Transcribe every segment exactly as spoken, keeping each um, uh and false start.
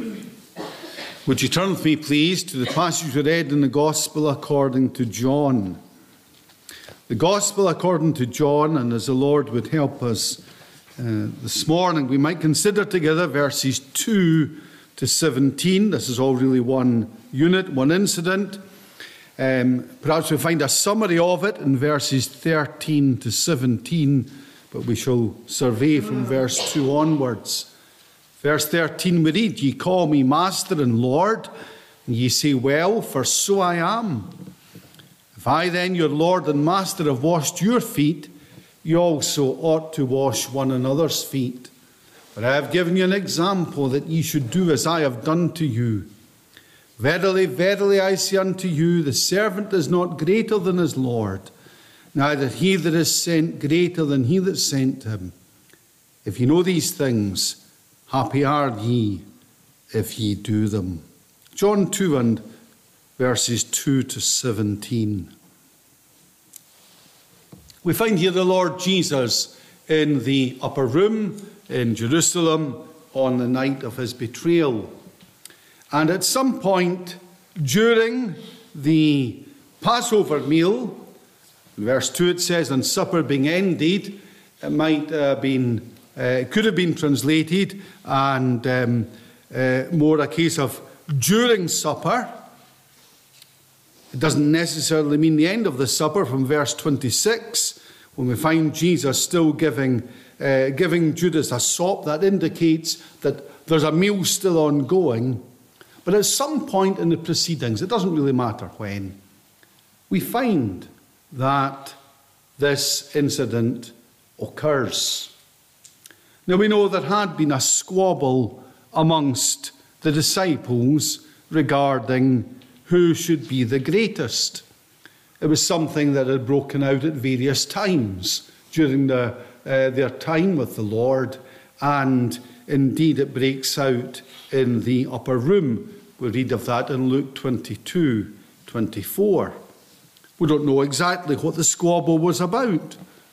Would you turn with me, please, to the passage we read in the Gospel according to John. The Gospel according to John, and as the Lord would help us uh, this morning, we might consider together verses two to seventeen. This is all really one unit, one incident. Um, perhaps we'll find a summary of it in verses thirteen to seventeen, but we shall survey from verse two onwards. Verse thirteen we read, "Ye call me Master and Lord, and ye say, Well, for so I am. If I then, your Lord and Master, have washed your feet, you also ought to wash one another's feet. But I have given you an example that ye should do as I have done to you. Verily, verily, I say unto you, the servant is not greater than his Lord, neither he that is sent greater than he that sent him. If ye know these things, happy are ye if ye do them." John two and verses two to seventeen. We find here the Lord Jesus in the upper room in Jerusalem on the night of his betrayal. And at some point during the Passover meal, in verse two it says, "And supper being ended," it might have been, uh, it could have been translated, and um, uh, more a case of during supper. It doesn't necessarily mean the end of the supper. From verse twenty-six, when we find Jesus still giving, uh, giving Judas a sop, that indicates that there's a meal still ongoing. But at some point in the proceedings, it doesn't really matter when, we find that this incident occurs. Now we know there had been a squabble amongst the disciples regarding who should be the greatest. It was something that had broken out at various times during the, uh, their time with the Lord, and indeed it breaks out in the upper room. We read of that in Luke twenty-two, twenty-four. We don't know exactly what the squabble was about.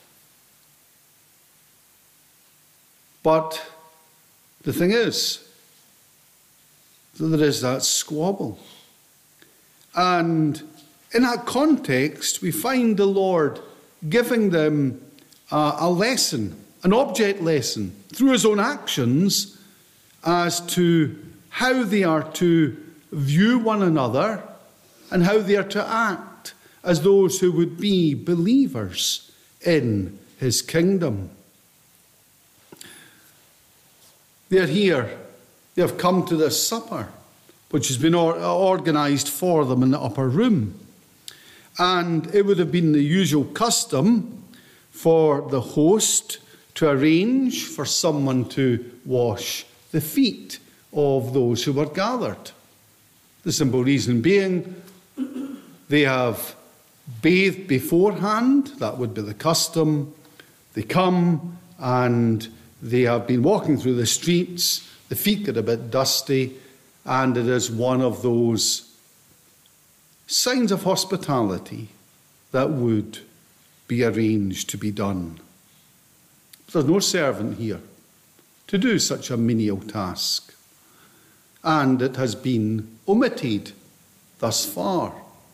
But the thing is that there is that squabble. And in that context, we find the Lord giving them uh, a lesson, an object lesson, through his own actions as to how they are to view one another and how they are to act as those who would be believers in his kingdom. They're here. They have come to this supper, which has been or- organised for them in the upper room. And it would have been the usual custom for the host to arrange for someone to wash the feet of those who were gathered. The simple reason being, they have bathed beforehand. That would be the custom. They come and they have been walking through the streets. The feet get a bit dusty, and it is one of those signs of hospitality that would be arranged to be done. There's no servant here to do such a menial task, and it has been omitted thus far.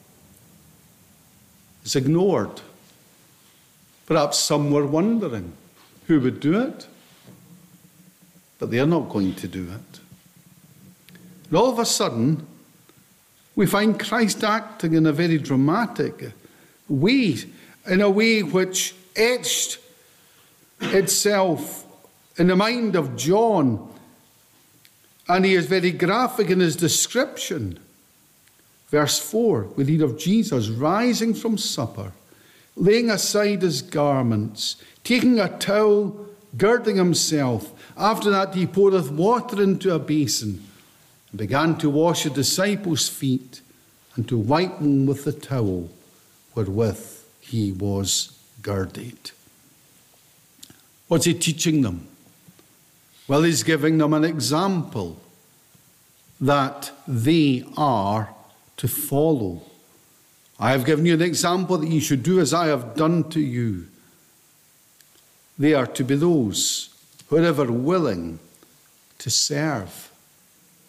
It's ignored. Perhaps some were wondering who would do it, but they are not going to do it. And all of a sudden, we find Christ acting in a very dramatic way, in a way which etched itself in the mind of John, and he is very graphic in his description. Verse four, we read of Jesus rising from supper, laying aside his garments, taking a towel, girding himself. After that he poureth water into a basin, and began to wash the disciples' feet, and to wipe them with the towel wherewith he was girded. What's he teaching them? Well, he's giving them an example that they are to follow. I have given you an example that you should do as I have done to you. They are to be those who are ever willing to serve.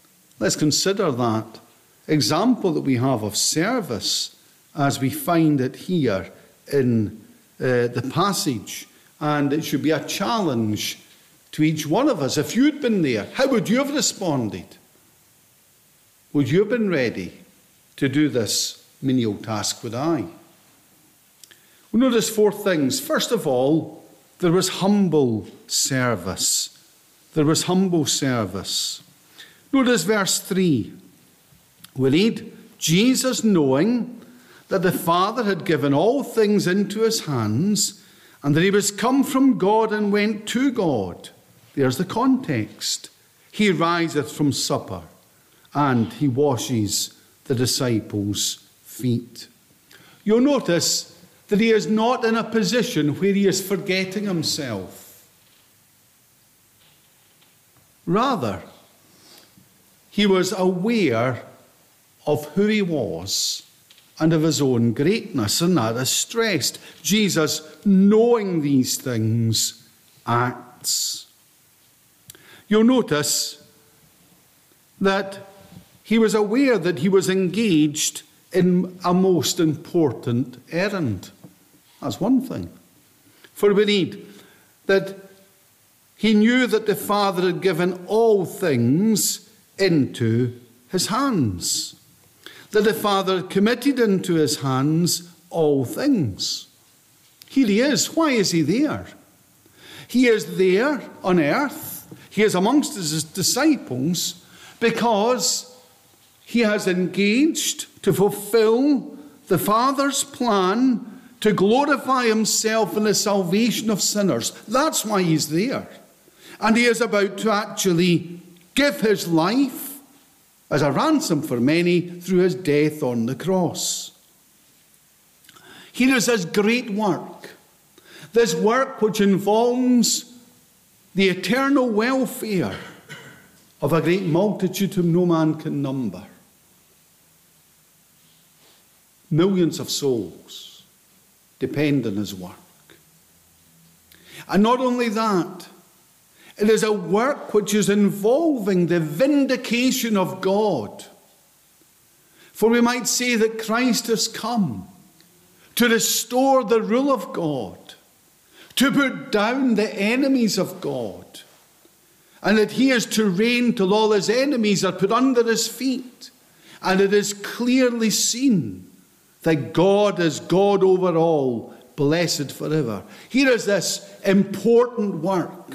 Let's consider that example that we have of service as we find it here in uh, the passage. And it should be a challenge to each one of us. If you'd been there, how would you have responded? Would you have been ready to do this menial task with I? We notice four things. First of all, there was humble service. There was humble service. Notice verse three. We read, Jesus, knowing that the Father had given all things into his hands, and that he was come from God and went to God. There's the context. He riseth from supper, and he washes the disciples' feet. You'll notice that he is not in a position where he is forgetting himself. Rather, he was aware of who he was and of his own greatness, and that is stressed. Jesus, knowing these things, acts. You'll notice that he was aware that he was engaged in a most important errand. That's one thing. For we read that he knew that the Father had given all things into his hands, that the Father had committed into his hands all things. Here he is. Why is he there? He is there on earth. He is amongst his disciples because he has engaged to fulfill the Father's plan to glorify himself in the salvation of sinners. That's why he's there. And he is about to actually give his life as a ransom for many through his death on the cross. Here is his great work. This work which involves the eternal welfare of a great multitude whom no man can number. Millions of souls depend on his work. And not only that, it is a work which is involving the vindication of God. For we might say that Christ has come to restore the rule of God, to put down the enemies of God, and that he is to reign till all his enemies are put under his feet. And it is clearly seen that God is God over all, blessed forever. Here is this important work.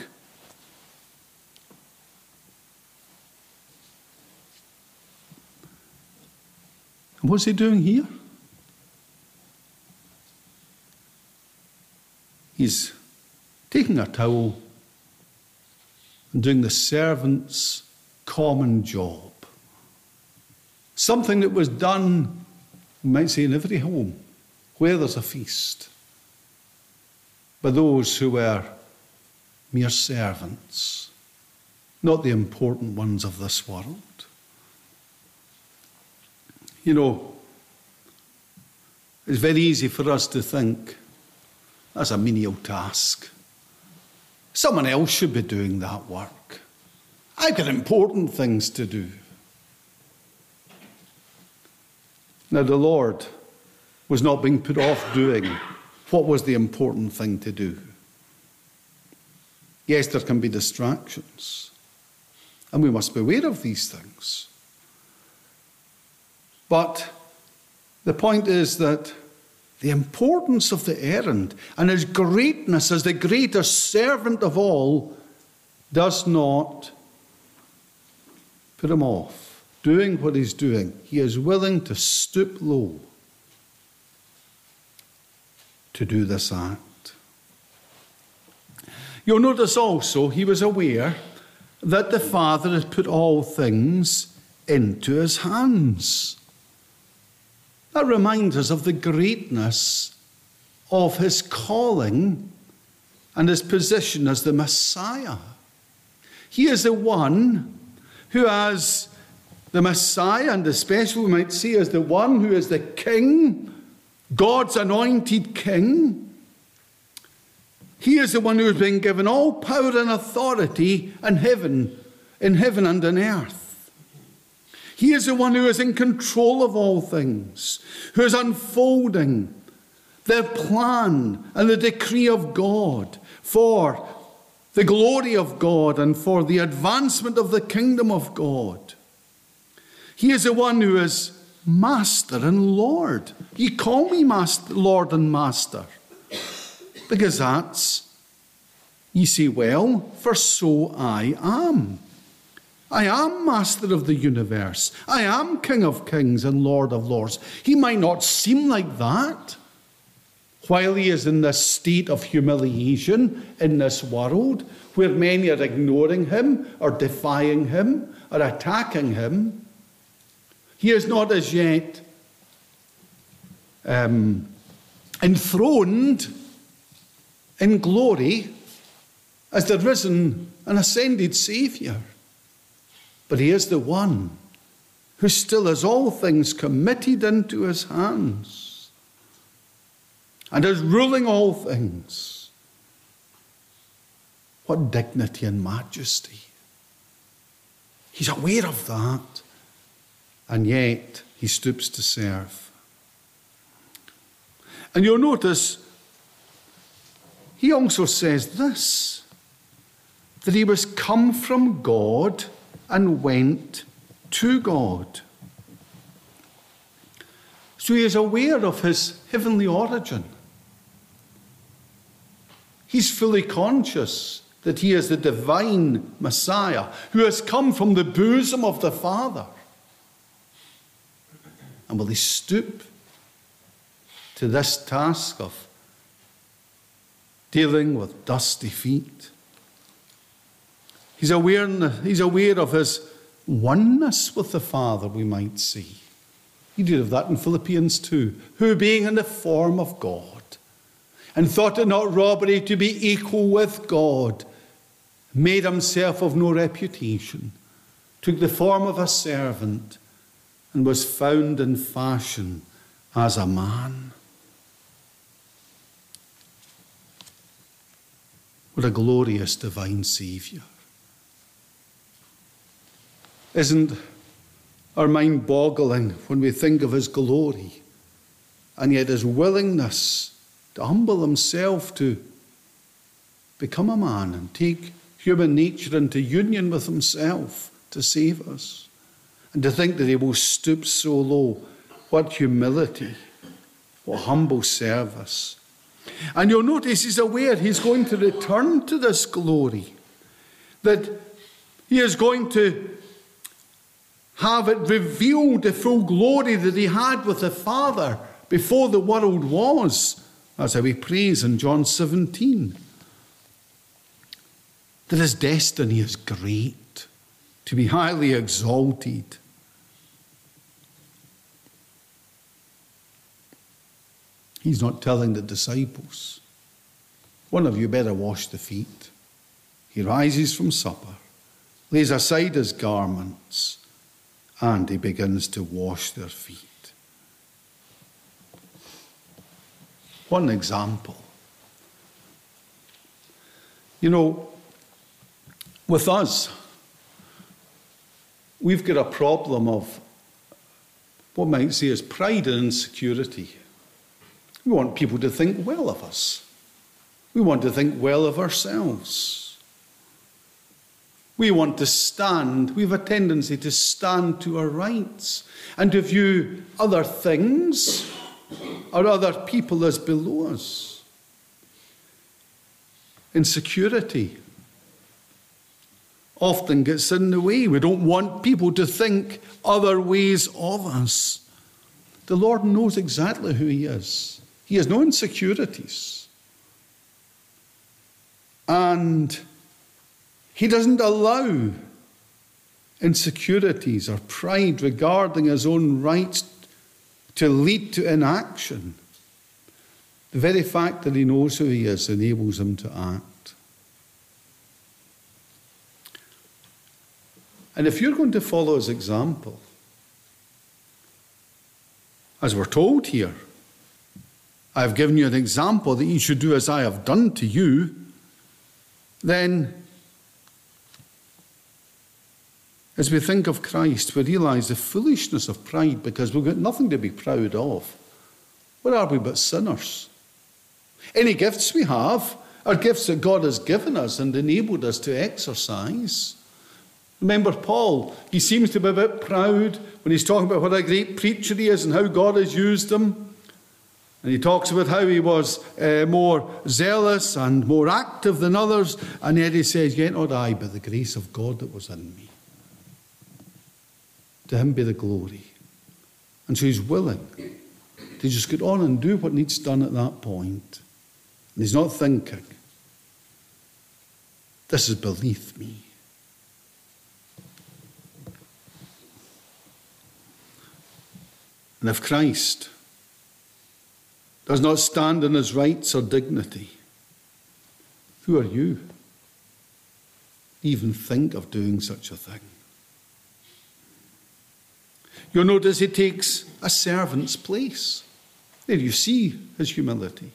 And what's he doing here? He's taking a towel and doing the servant's common job. Something that was done, we might say, in every home where there's a feast, by those who were mere servants, not the important ones of this world. You know, it's very easy for us to think, that's a menial task. Someone else should be doing that work. I've got important things to do. Now, the Lord was not being put off doing what was the important thing to do. Yes, there can be distractions, and we must be aware of these things. But the point is that the importance of the errand and his greatness as the greatest servant of all does not put him off doing what he's doing. He is willing to stoop low to do this act. You'll notice also he was aware that the Father had put all things into his hands. That reminds us of the greatness of his calling and his position as the Messiah. He is the one who, as the Messiah, and especially we might say as the one who is the King, God's anointed King, he is the one who has been given all power and authority in heaven, in heaven and on earth. He is the one who is in control of all things, who is unfolding the plan and the decree of God for the glory of God and for the advancement of the kingdom of God. He is the one who is Master and Lord. You call me Master, Lord and Master, because that's, you say, well, for so I am. I am Master of the universe. I am King of kings and Lord of lords. He might not seem like that while he is in this state of humiliation in this world where many are ignoring him or defying him or attacking him. He is not as yet um, enthroned in glory as the risen and ascended Saviour. But he is the one who still has all things committed into his hands and is ruling all things. What dignity and majesty. He's aware of that. And yet, he stoops to serve. And you'll notice, he also says this, that he was come from God and went to God. So he is aware of his heavenly origin. He's fully conscious that he is the divine Messiah who has come from the bosom of the Father. And will he stoop to this task of dealing with dusty feet? He's aware, he's aware of his oneness with the Father, we might see. He did of that in Philippians two. Who, being in the form of God, and thought it not robbery to be equal with God, made himself of no reputation, took the form of a servant, and was found in fashion as a man. What a glorious divine Saviour. Isn't our mind boggling when we think of his glory and yet his willingness to humble himself to become a man and take human nature into union with himself to save us? And to think that he will stoop so low. What humility, what humble service. And you'll notice he's aware he's going to return to this glory, that he is going to have it revealed, the full glory that he had with the Father before the world was. That's how he prays in John seventeen. That his destiny is great, to be highly exalted. He's not telling the disciples, one of you better wash the feet. He rises from supper, lays aside his garments, and he begins to wash their feet. What an example. You know, with us, we've got a problem of what might say is pride and insecurity. We want people to think well of us. We want to think well of ourselves. We want to stand, we have a tendency to stand to our rights and to view other things or other people as below us. Insecurity often gets in the way. We don't want people to think other ways of us. The Lord knows exactly who he is. He has no insecurities. And he doesn't allow insecurities or pride regarding his own rights to lead to inaction. The very fact that he knows who he is enables him to act. And if you're going to follow his example, as we're told here, I have given you an example that you should do as I have done to you, then As we think of Christ, we realise the foolishness of pride because we've got nothing to be proud of. What are we but sinners? Any gifts we have are gifts that God has given us and enabled us to exercise. Remember Paul, he seems to be a bit proud when he's talking about what a great preacher he is and how God has used him. And he talks about how he was uh, more zealous and more active than others. And yet he says, yet not I, but the grace of God that was in me. To him be the glory. And so he's willing to just get on and do what needs done at that point. And he's not thinking, this is beneath me. And if Christ does not stand in his rights or dignity, who are you? Even think of doing such a thing. You'll notice he takes a servant's place. There you see his humility.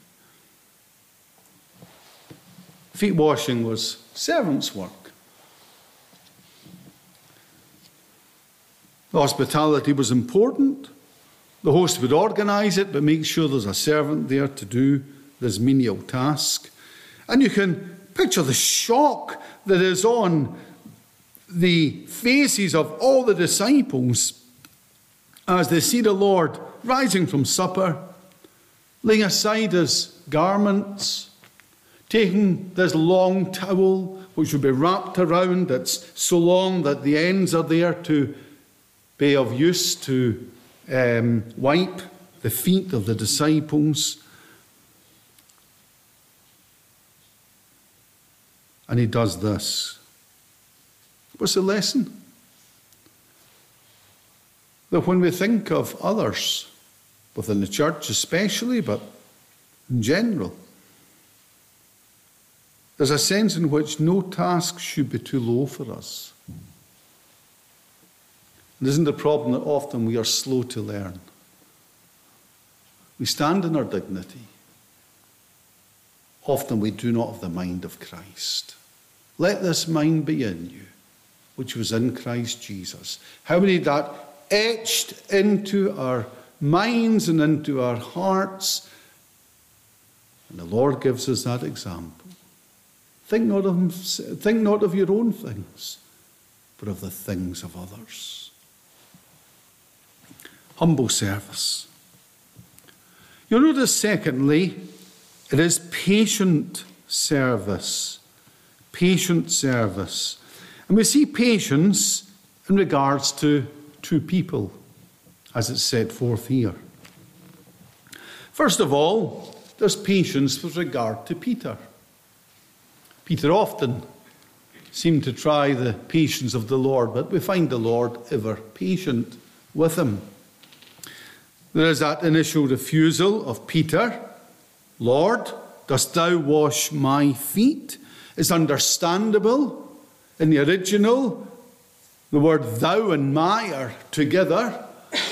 Feet washing was servant's work. The hospitality was important. The host would organise it, but make sure there's a servant there to do this menial task. And you can picture the shock that is on the faces of all the disciples as they see the Lord rising from supper, laying aside his garments, taking this long towel, which would be wrapped around, that's so long that the ends are there to be of use to um, wipe the feet of the disciples. And he does this. What's the lesson? That when we think of others, within the church especially, but in general, there's a sense in which no task should be too low for us. And isn't the problem that often we are slow to learn? We stand in our dignity. Often we do not have the mind of Christ. Let this mind be in you, which was in Christ Jesus. How many that etched into our minds and into our hearts. And the Lord gives us that example. Think not of, think not of your own things, but of the things of others. Humble service. You'll notice, secondly, it is patient service. Patient service. And we see patience in regards to two people, as it's set forth here. First of all, there's patience with regard to Peter. Peter often seemed to try the patience of the Lord, but we find the Lord ever patient with him. There is that initial refusal of Peter. Lord, dost thou wash my feet? It's understandable. In the original, the word thou and my are together.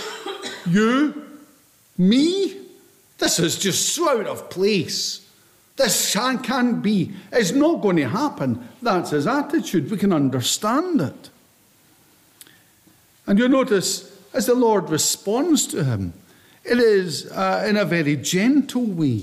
You, me, this is just so out of place. This can't be. It's not going to happen. That's his attitude. We can understand it. And you'll notice, as the Lord responds to him, it is uh, in a very gentle way.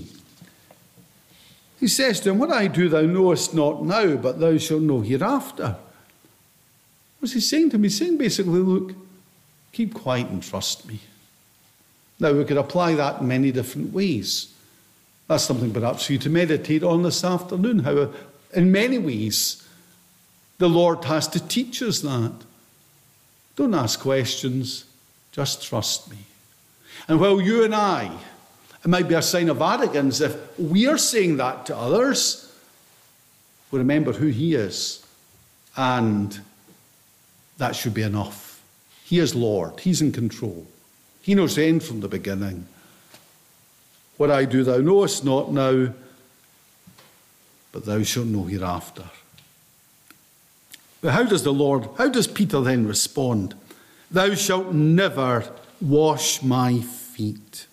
He says to him, what I do thou knowest not now, but thou shalt know hereafter. What's he saying to him? He's saying basically, look, keep quiet and trust me. Now, we could apply that in many different ways. That's something perhaps for you to meditate on this afternoon, how in many ways the Lord has to teach us that. Don't ask questions, just trust me. And while you and I, it might be a sign of arrogance if we are saying that to others, we remember who he is, and that should be enough. He is Lord. He's in control. He knows the end from the beginning. What I do thou knowest not now, but thou shalt know hereafter. But how does the Lord, how does Peter then respond? Thou shalt never wash my feet.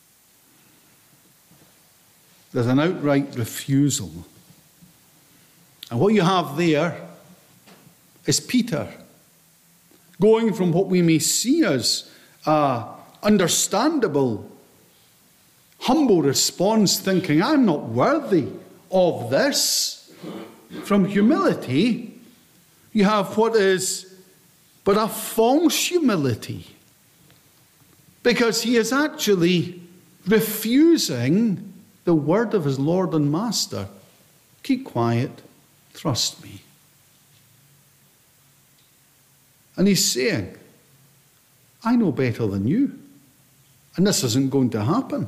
There's an outright refusal. And what you have there is Peter going from what we may see as a understandable, humble response, thinking, I'm not worthy of this, from humility, you have what is but a false humility, because he is actually refusing the word of his Lord and Master. Keep quiet, trust me. And he's saying, I know better than you, and this isn't going to happen.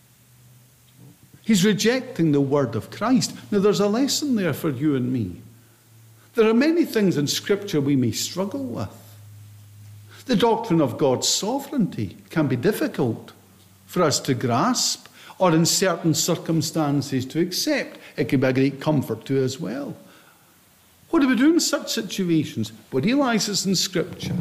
He's rejecting the word of Christ. Now, there's a lesson there for you and me. There are many things in Scripture we may struggle with. The doctrine of God's sovereignty can be difficult for us to grasp, or in certain circumstances to accept. It can be a great comfort to as well. What do we do in such situations? We realize it's in Scripture,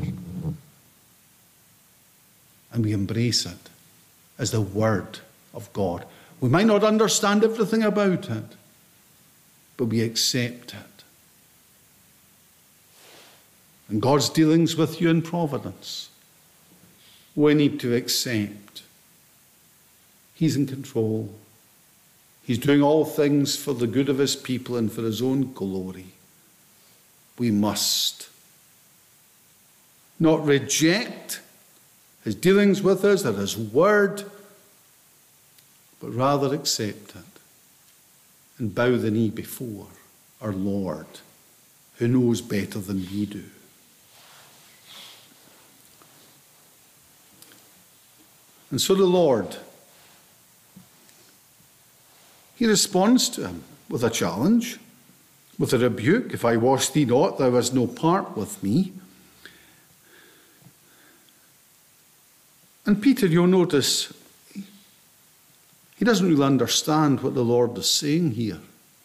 and we embrace it as the Word of God. We might not understand everything about it, but we accept it. And God's dealings with you in providence, we need to accept. He's in control. He's doing all things for the good of his people and for his own glory. We must not reject his dealings with us or his word, but rather accept it and bow the knee before our Lord, who knows better than we do. And so the Lord, he responds to him with a challenge, with a rebuke. If I wash thee not, thou hast no part with me. And Peter, you'll notice, he doesn't really understand what the Lord is saying here.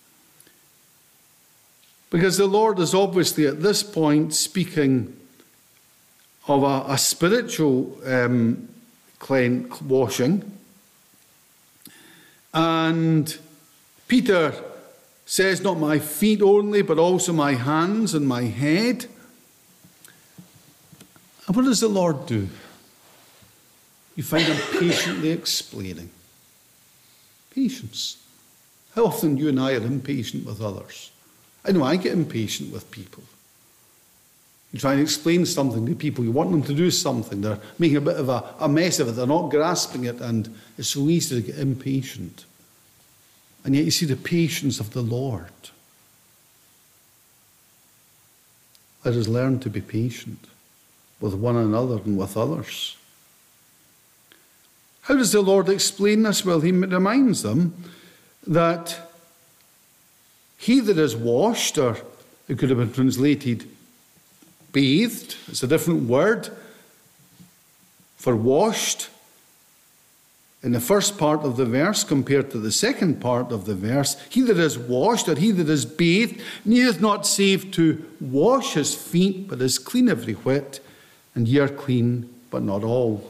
Because the Lord is obviously at this point speaking of a, a spiritual um, clean, washing. And Peter says, not my feet only, but also my hands and my head. And what does the Lord do? You find him patiently explaining. Patience. How often you and I are impatient with others? I know I get impatient with people. You try and explain something to people. You want them to do something. They're making a bit of a, a mess of it. They're not grasping it. And it's so easy to get impatient. And yet you see the patience of the Lord. Let us learn to be patient with one another and with others. How does the Lord explain this? Well, he reminds them that he that is washed, or it could have been translated bathed, it's a different word for washed in the first part of the verse compared to the second part of the verse. He that is washed, or he that is bathed, needeth not save to wash his feet, but is clean every whit, and ye are clean, but not all.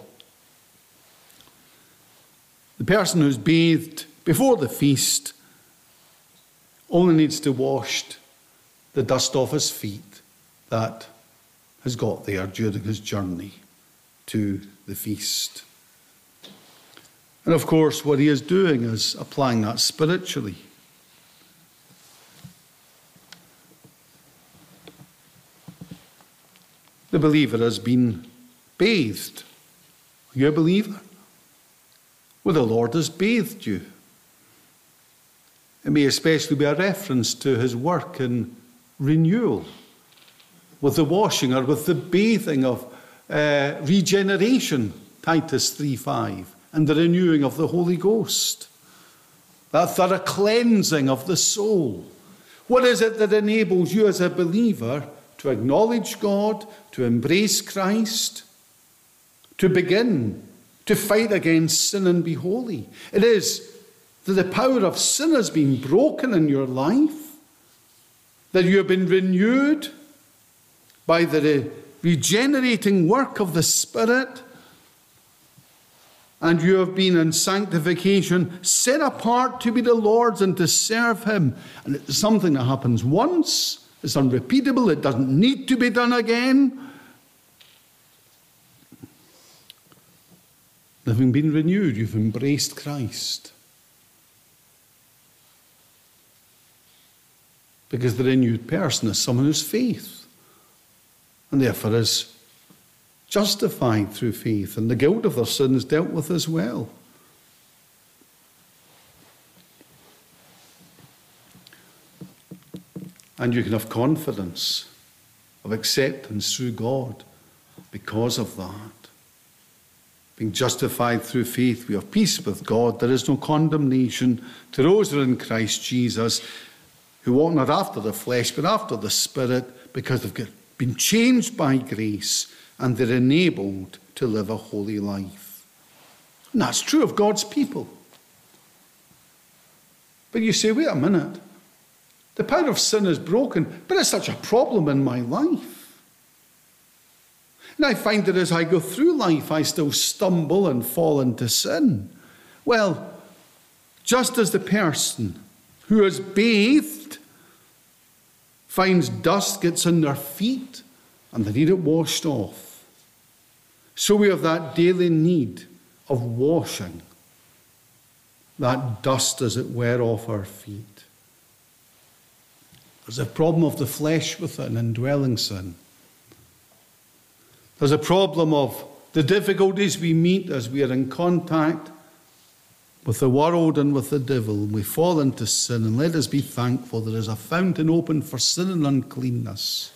The person who's bathed before the feast only needs to wash the dust off his feet that has got there during his journey to the feast. And of course, what he is doing is applying that spiritually. The believer has been bathed. Are you a believer? Well, the Lord has bathed you. It may especially be a reference to his work in renewal, with the washing or with the bathing of uh, regeneration, Titus three five, and the renewing of the Holy Ghost. That thorough cleansing of the soul. What is it that enables you as a believer to acknowledge God, to embrace Christ, to begin to fight against sin and be holy? It is that the power of sin has been broken in your life, that you have been renewed by the regenerating work of the Spirit, and you have been in sanctification, set apart to be the Lord's and to serve him. And it's something that happens once, it's unrepeatable, it doesn't need to be done again. having been renewed, you've embraced Christ. Because the renewed person is someone who's faith, and therefore is justified through faith, and the guilt of their sins dealt with as well. And you can have confidence of acceptance through God because of that. Being justified through faith, we have peace with God. There is no condemnation to those who are in Christ Jesus, who walk not after the flesh, but after the Spirit, because they've been changed by grace and they're enabled to live a holy life. And that's true of God's people. But you say, wait a minute, the power of sin is broken, but it's such a problem in my life. And I find that as I go through life, I still stumble and fall into sin. Well, just as the person who is bathed finds dust gets on their feet and they need it washed off, so we have that daily need of washing that dust, as it were, off our feet. There's a problem of the flesh within indwelling sin. There's a problem of the difficulties we meet as we are in contact with the world and with the devil. We fall into sin, and let us be thankful there is a fountain open for sin and uncleanness.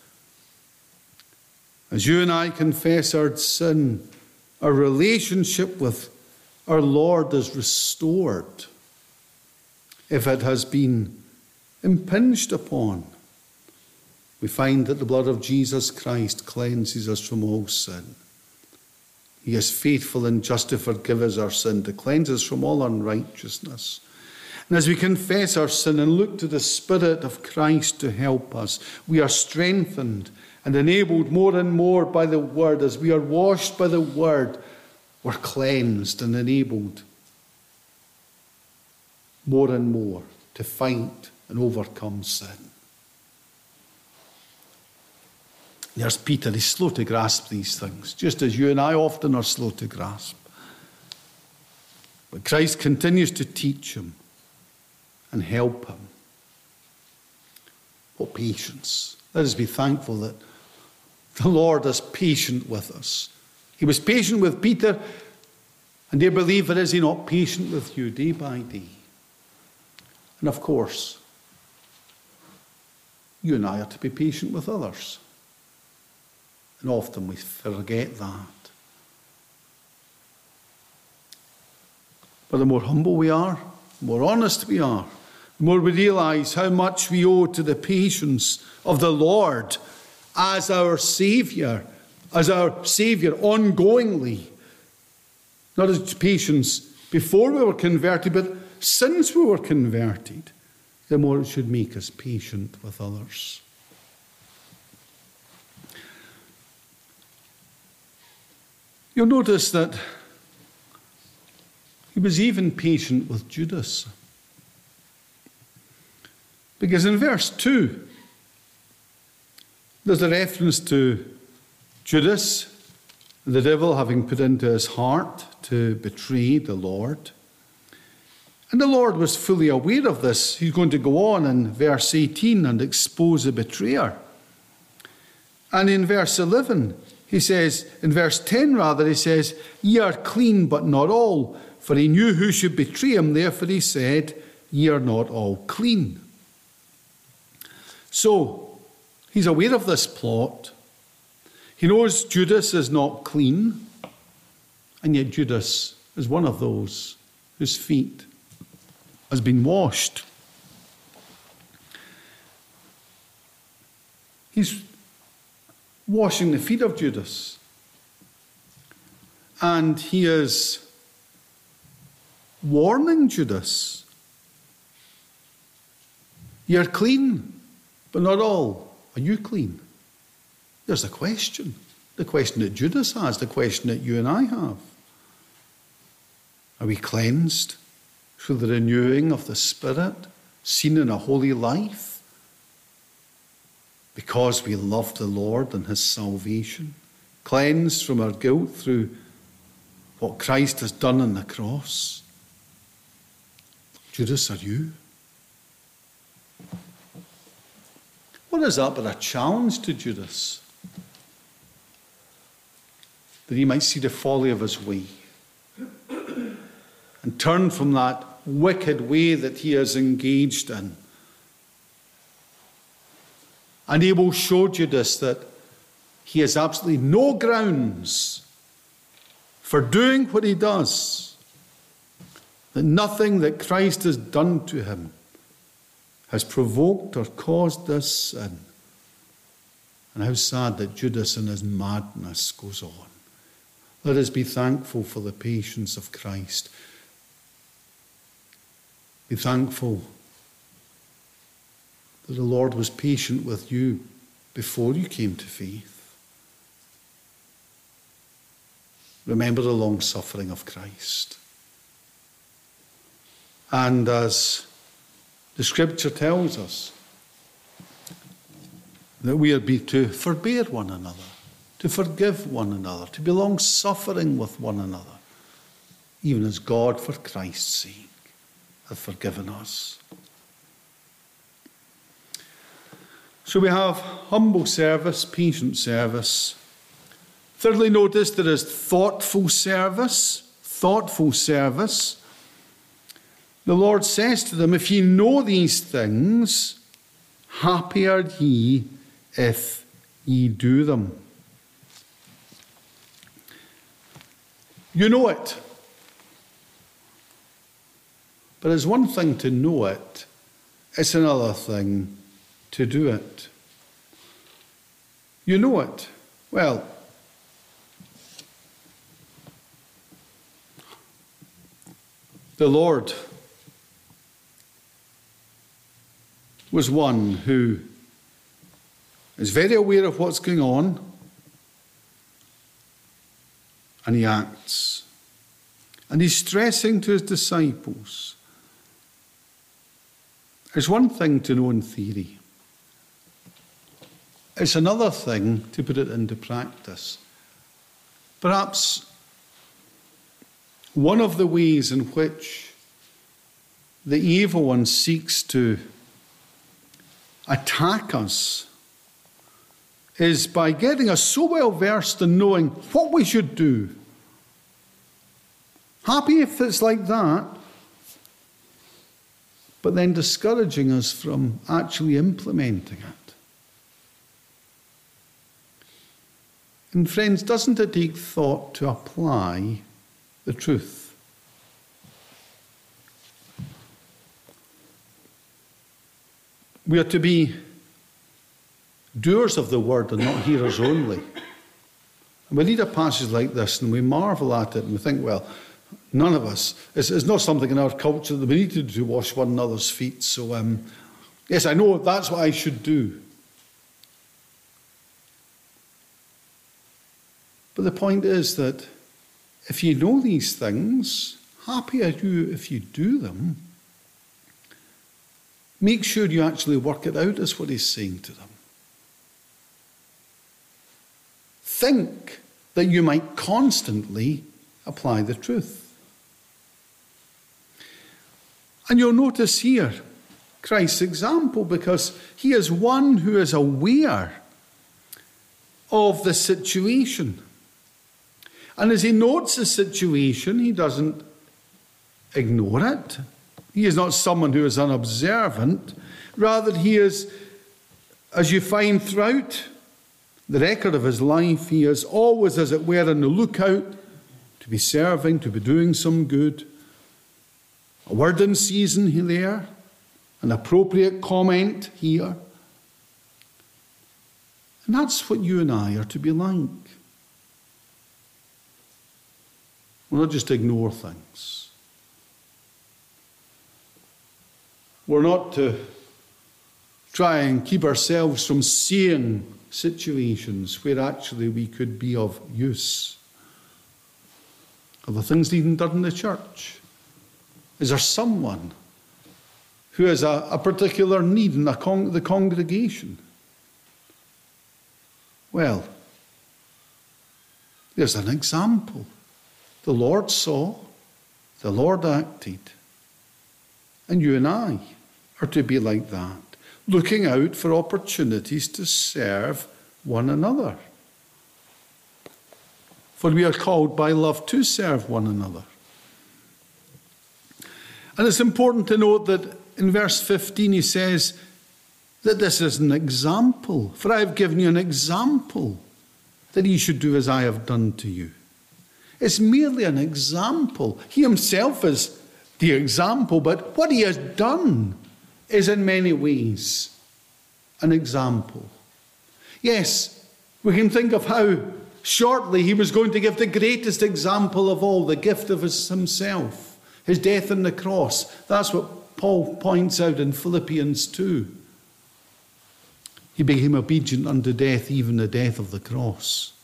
As you and I confess our sin, our relationship with our Lord is restored. If it has been impinged upon, we find that the blood of Jesus Christ cleanses us from all sin. He is faithful and just to forgive us our sin, to cleanse us from all unrighteousness. And as we confess our sin and look to the Spirit of Christ to help us, we are strengthened and enabled more and more by the Word. As we are washed by the Word, we're cleansed and enabled more and more to fight and overcome sin. There's Peter. He's slow to grasp these things, just as you and I often are slow to grasp. But Christ continues to teach him and help him. Oh, patience. Let us be thankful that the Lord is patient with us. He was patient with Peter, and dear believer, is he not patient with you day by day? And of course, you and I are to be patient with others. And often we forget that. But the more humble we are, the more honest we are, the more we realize how much we owe to the patience of the Lord as our Saviour, as our Saviour ongoingly. Not as patience before we were converted, but since we were converted, the more it should make us patient with others. You'll notice that he was even patient with Judas. Because in verse two, there's a reference to Judas, the devil having put into his heart to betray the Lord. And the Lord was fully aware of this. He's going to go on in verse eighteen and expose the betrayer. And in verse eleven, he says, in verse ten rather, he says, "Ye are clean, but not all. For he knew who should betray him, therefore he said, Ye are not all clean." So, he's aware of this plot. He knows Judas is not clean, and yet Judas is one of those whose feet has been washed. He's washing the feet of Judas. And he is warning Judas. You're clean, but not all. Are you clean? There's a question. The question that Judas has, the question that you and I have. Are we cleansed through the renewing of the Spirit, seen in a holy life? Because we love the Lord and his salvation, cleansed from our guilt through what Christ has done on the cross? Judas, are you? What is that but a challenge to Judas? That he might see the folly of his way and turn from that wicked way that he is engaged in. And he will show Judas that he has absolutely no grounds for doing what he does, that nothing that Christ has done to him has provoked or caused this sin. And how sad that Judas in his madness goes on. Let us be thankful for the patience of Christ. Be thankful that the Lord was patient with you before you came to faith. Remember the long suffering of Christ. And as the Scripture tells us, that we are be to forbear one another, to forgive one another, to be long-suffering with one another, even as God, for Christ's sake, hath forgiven us. So we have humble service, patient service. Thirdly, notice there is thoughtful service. Thoughtful service. The Lord says to them, if ye know these things, happy are ye if ye do them. You know it. But it's one thing to know it. It's another thing to do it. You know it. Well, the Lord was one who is very aware of what's going on, and he acts. And he's stressing to his disciples, it's one thing to know in theory. It's another thing to put it into practice. Perhaps one of the ways in which the evil one seeks to attack us is by getting us so well versed in knowing what we should do. Happy if it's like that, but then discouraging us from actually implementing it. And friends, doesn't it take thought to apply the truth? We are to be doers of the word and not hearers only. And we read a passage like this and we marvel at it and we think, well, none of us, it's, it's not something in our culture that we need to do to wash one another's feet. So, um, yes, I know that's what I should do. But the point is that if you know these things, happy are you if you do them. Make sure you actually work it out, is what he's saying to them. Think that you might constantly apply the truth. And you'll notice here Christ's example, because he is one who is aware of the situation. And as he notes the situation, he doesn't ignore it. He is not someone who is unobservant. Rather, he is, as you find throughout the record of his life, he is always, as it were, on the lookout to be serving, to be doing some good. A word in season here, there, an appropriate comment here. And that's what you and I are to be like. We'll not just ignore things. We're not to try and keep ourselves from seeing situations where actually we could be of use. Are the things needing done in the church? Is there someone who has a, a particular need in the, con- the congregation? Well, there's an example. The Lord saw, the Lord acted. And you and I are to be like that, looking out for opportunities to serve one another. For we are called by love to serve one another. And it's important to note that in verse fifteen he says that this is an example. For I have given you an example that ye should do as I have done to you. It's merely an example. He himself is the example, but what he has done is in many ways an example. Yes, we can think of how shortly he was going to give the greatest example of all, the gift of his himself, his death on the cross. That's what Paul points out in Philippians two. He became obedient unto death, even the death of the cross.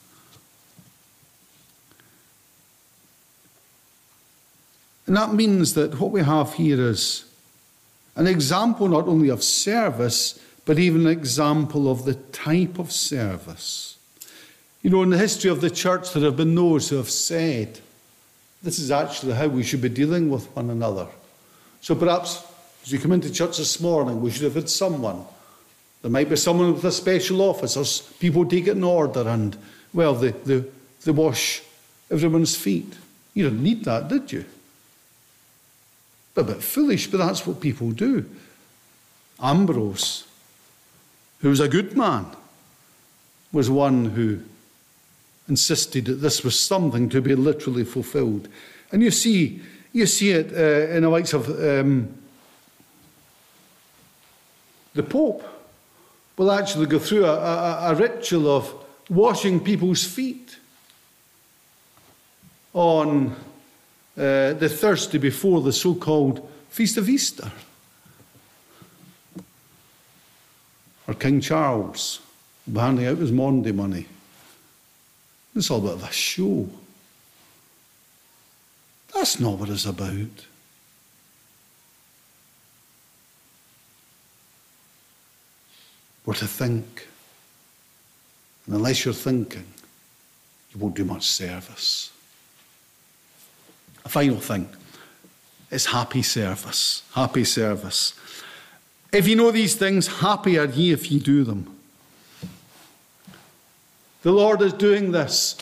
And that means that what we have here is an example not only of service, but even an example of the type of service. You know, in the history of the church, there have been those who have said, this is actually how we should be dealing with one another. So perhaps as you come into church this morning, we should have had someone. There might be someone with a special office, or people take it in order and, well, they, they, they wash everyone's feet. You didn't need that, did you? A bit foolish, but that's what people do. Ambrose, who was a good man, was one who insisted that this was something to be literally fulfilled. And you see, you see it uh, in the likes of um, the Pope will actually go through a, a, a ritual of washing people's feet on Uh, the Thursday before the so-called Feast of Easter. Or King Charles handing out his Monday money. It's all a bit of a show. That's not what it's about. We're to think. And unless you're thinking, you won't do much service. A final thing is happy service. Happy service. If you know these things, happy are ye if ye do them. The Lord is doing this.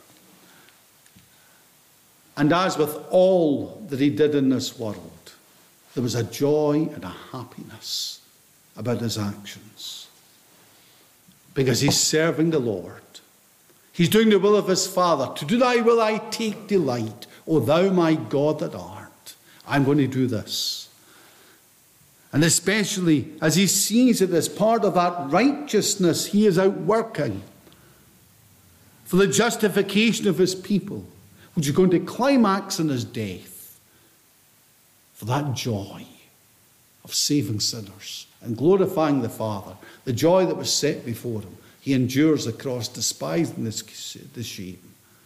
And as with all that he did in this world, there was a joy and a happiness about his actions. Because he's serving the Lord. He's doing the will of his Father. To do thy will I take delight. O thou my God that art. I'm going to do this. And especially as he sees it as part of that righteousness he is out working for the justification of his people, which is going to climax in his death, for that joy of saving sinners and glorifying the Father, the joy that was set before him. He endures the cross, despising the shame.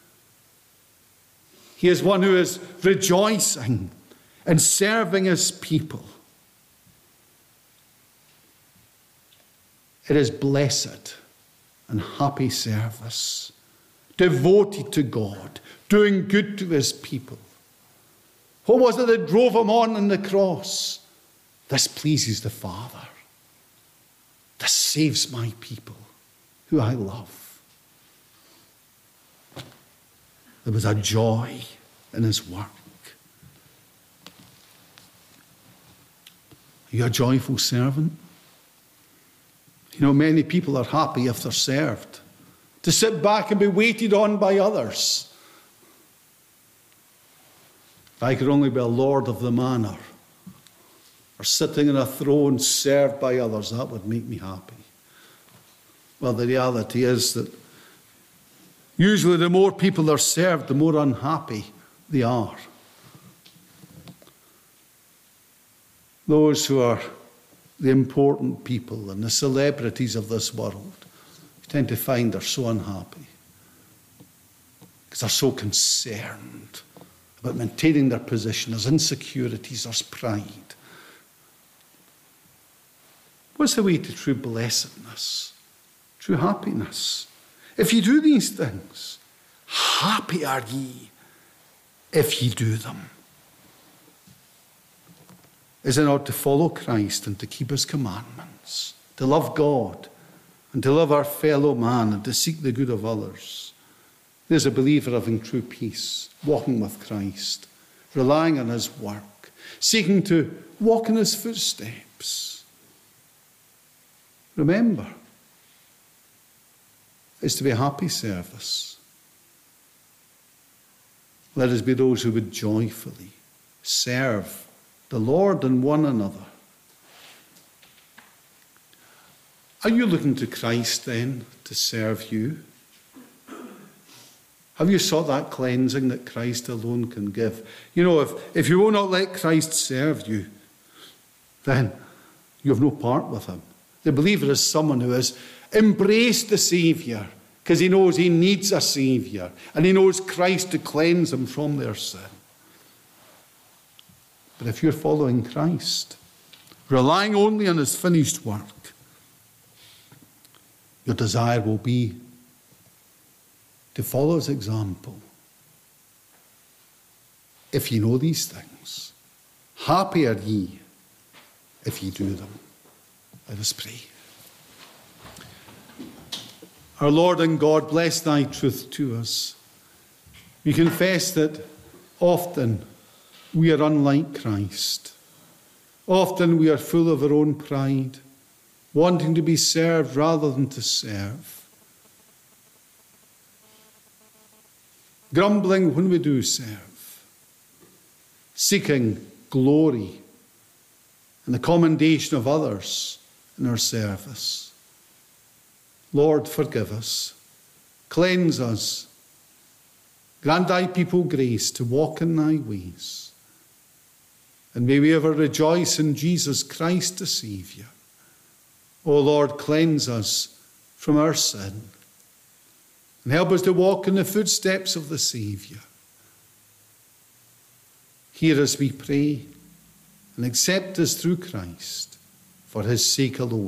He is one who is rejoicing and serving his people. It is blessed and happy service, devoted to God, doing good to his people. What was it that drove him on on the cross? This pleases the Father. This saves my people, who I love. There was a joy in his work. Are you a joyful servant? You know, many people are happy if they're served. To sit back and be waited on by others. If I could only be a lord of the manor, or sitting on a throne served by others, that would make me happy. Well, the reality is that usually the more people are served, the more unhappy they are. Those who are the important people and the celebrities of this world, you tend to find they're so unhappy because they're so concerned about maintaining their position. There's insecurities, there's pride. What's the way to true blessedness, true happiness? If you do these things, happy are ye if ye do them. Is it not to follow Christ and to keep his commandments, to love God and to love our fellow man and to seek the good of others? There's a believer having true peace, walking with Christ, relying on his work, seeking to walk in his footsteps. Remember, it's to be a happy service. Let us be those who would joyfully serve the Lord and one another. Are you looking to Christ then to serve you? Have you sought that cleansing that Christ alone can give? You know, if, if you will not let Christ serve you, then you have no part with him. The believer is someone who has embraced the Saviour because he knows he needs a Saviour and he knows Christ to cleanse them from their sin. But if you're following Christ, relying only on his finished work, your desire will be to follow his example. If ye know these things, happy are ye if ye do them. Let us pray. Our Lord and God, bless thy truth to us. We confess that often we are unlike Christ. Often we are full of our own pride, wanting to be served rather than to serve. Grumbling when we do serve. Seeking glory and the commendation of others in our service. Lord, forgive us. Cleanse us. Grant thy people grace to walk in thy ways. And may we ever rejoice in Jesus Christ the Saviour. O Lord, cleanse us from our sin. And help us to walk in the footsteps of the Saviour. Hear us, we pray, and accept us through Christ, for his sake alone.